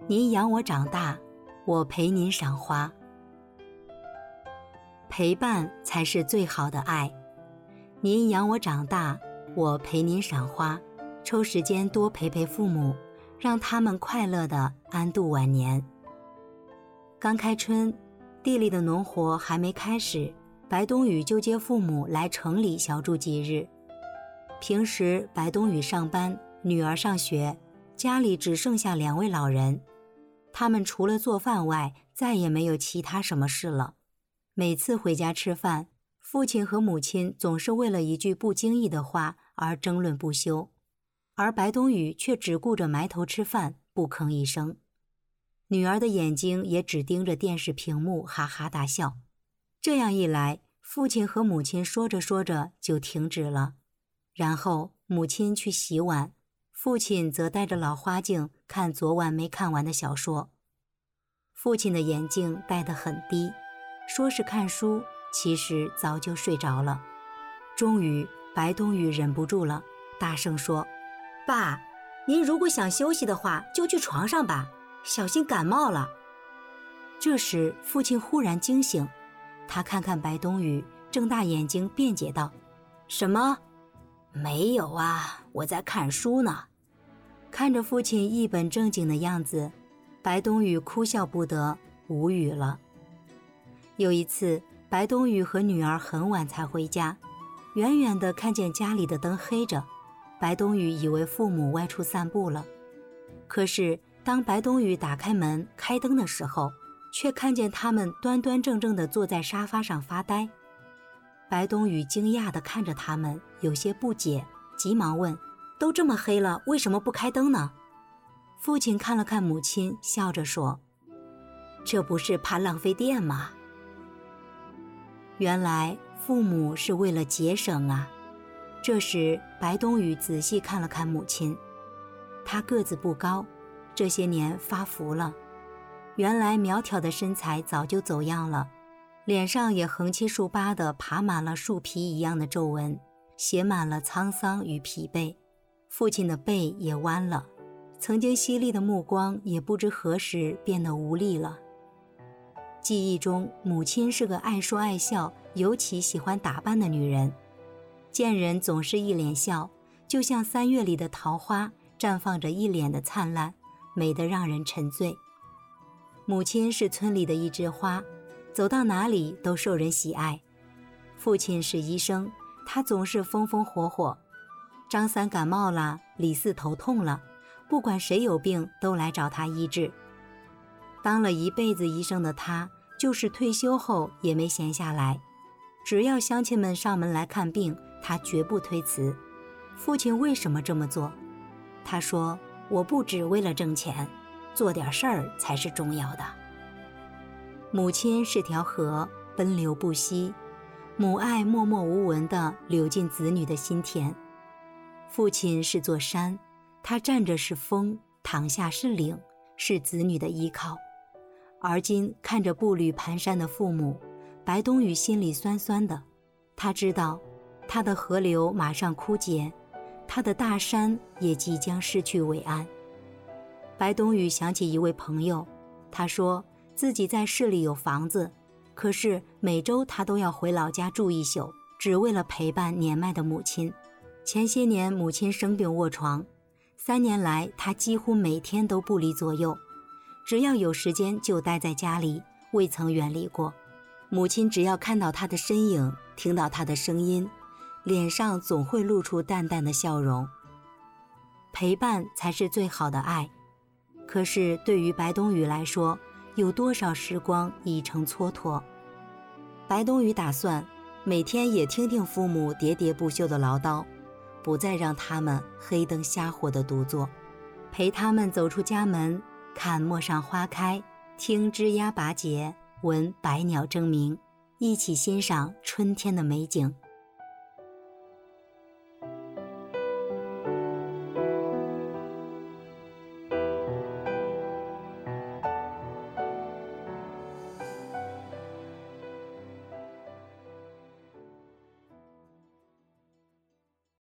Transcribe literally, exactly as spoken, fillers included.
您养我长大，我陪您赏花。陪伴才是最好的爱。您养我长大，我陪您赏花，抽时间多陪陪父母，让他们快乐地安度晚年。刚开春，地里的农活还没开始，白冬雨就接父母来城里小住几日。平时白冬雨上班，女儿上学，家里只剩下两位老人，他们除了做饭外，再也没有其他什么事了。每次回家吃饭，父亲和母亲总是为了一句不经意的话而争论不休，而白冬雨却只顾着埋头吃饭，不吭一声。女儿的眼睛也只盯着电视屏幕，哈哈大笑。这样一来，父亲和母亲说着说着就停止了，然后母亲去洗碗，父亲则带着老花镜看昨晚没看完的小说。父亲的眼镜戴得很低，说是看书，其实早就睡着了。终于白冬雨忍不住了，大声说：爸，您如果想休息的话，就去床上吧，小心感冒了。这时父亲忽然惊醒，他看看白冬雨，睁大眼睛辩解道：什么？没有啊，我在看书呢。看着父亲一本正经的样子，白冬雨哭笑不得，无语了。有一次，白冬雨和女儿很晚才回家，远远地看见家里的灯黑着，白冬雨以为父母外出散步了。可是当白冬雨打开门开灯的时候，却看见他们端端正正地坐在沙发上发呆。白冬雨惊讶地看着他们，有些不解，急忙问：都这么黑了，为什么不开灯呢？父亲看了看母亲，笑着说：这不是怕浪费电吗？原来父母是为了节省啊。这时白冬雨仔细看了看母亲，她个子不高，这些年发福了，原来苗条的身材早就走样了，脸上也横七竖八地爬满了树皮一样的皱纹，写满了沧桑与疲惫。父亲的背也弯了，曾经犀利的目光也不知何时变得无力了。记忆中，母亲是个爱说爱笑，尤其喜欢打扮的女人，见人总是一脸笑，就像三月里的桃花，绽放着一脸的灿烂，美得让人沉醉。母亲是村里的一枝花，走到哪里都受人喜爱。父亲是医生，他总是风风火火，张三感冒了，李四头痛了，不管谁有病都来找他医治。当了一辈子医生的他，就是退休后也没闲下来，只要乡亲们上门来看病，他绝不推辞。父亲为什么这么做？他说：我不只为了挣钱，做点事儿才是重要的。母亲是条河，奔流不息，母爱默默无闻地流进子女的心田。父亲是座山，他站着是风，躺下是岭，是子女的依靠。而今看着步履蹒跚的父母，白冬雨心里酸酸的。他知道他的河流马上枯竭，他的大山也即将失去伟岸。白冬雨想起一位朋友，他说自己在市里有房子，可是每周他都要回老家住一宿，只为了陪伴年迈的母亲。前些年母亲生病卧床，三年来他几乎每天都不离左右，只要有时间就待在家里，未曾远离过。母亲只要看到他的身影，听到他的声音，脸上总会露出淡淡的笑容。陪伴才是最好的爱。可是对于白冬雨来说，有多少时光已成蹉跎？白冬雨打算每天也听听父母喋喋不休的唠叨，不再让他们黑灯瞎火的独坐，陪他们走出家门，看陌上花开，听枝桠拔节，闻百鸟争鸣，一起欣赏春天的美景。